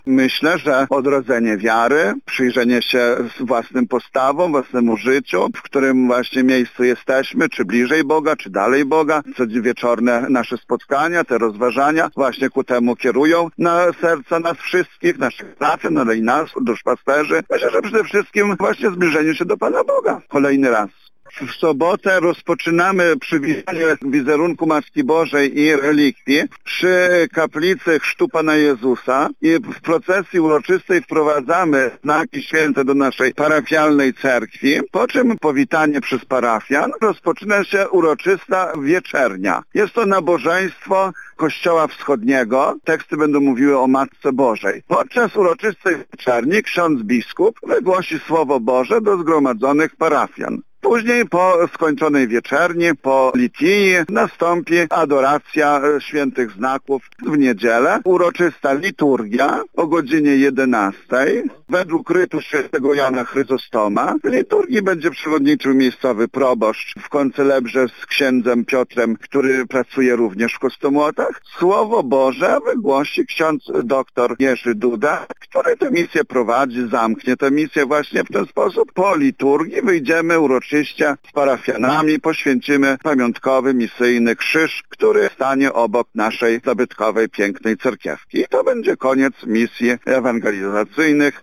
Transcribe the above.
Myślę, że odrodzenie wiary, przyjrzenie się własnym postawom, własnemu życiu, w którym właśnie miejscu jesteśmy, czy bliżej Boga, czy dalej Boga. Codzienwieczorne nasze spotkania, te rozważania właśnie ku temu kierują na serca nas wszystkich, naszych braci, ale i nas, duszpasterzy. Myślę, że przede wszystkim właśnie zbliżeniu się do Pana Boga. Kolejny raz. W sobotę rozpoczynamy przywitanie wizerunku Matki Bożej i relikwii przy kaplicy Chrztu Pana Jezusa i w procesji uroczystej wprowadzamy znaki święte do naszej parafialnej cerkwi, po czym powitanie przez parafian rozpoczyna się uroczysta wieczernia. Jest to nabożeństwo Kościoła Wschodniego. Teksty będą mówiły o Matce Bożej. Podczas uroczystej wieczerni ksiądz biskup wygłosi Słowo Boże do zgromadzonych parafian. Później po skończonej wieczerni, po liturgii nastąpi adoracja świętych znaków w niedzielę. Uroczysta liturgia o godzinie 11. Według rytu świętego Jana Chryzostoma w liturgii będzie przewodniczył miejscowy proboszcz w koncelebrze z księdzem Piotrem, który pracuje również w Kostomłotach. Słowo Boże wygłosi ksiądz doktor Jerzy Duda, który tę misję prowadzi, zamknie tę misję właśnie w ten sposób. Po liturgii wyjdziemy uroczyście z parafianami, poświęcimy pamiątkowy, misyjny krzyż, który stanie obok naszej zabytkowej, pięknej cerkiewki. I to będzie koniec misji ewangelizacyjnych